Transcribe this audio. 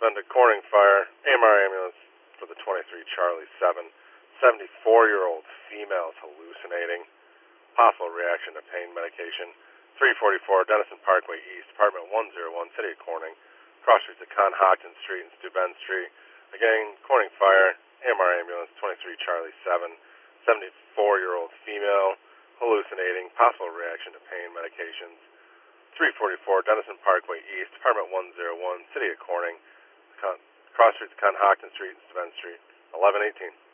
to Corning Fire, AMR ambulance for the 23 Charlie 7. 74-year-old female is hallucinating. Possible reaction to pain medication. 344 Denison Parkway East, apartment 101, City of Corning. Cross streets of Conhockton Street and Steuben Street. Again, Corning Fire, AMR ambulance 23 Charlie 7. 74-year-old female hallucinating. Possible reaction to pain medications. 344 Denison Parkway East, apartment 101, City of Corning. Cross streets of Conhockton Street and Steuben Street. 1118.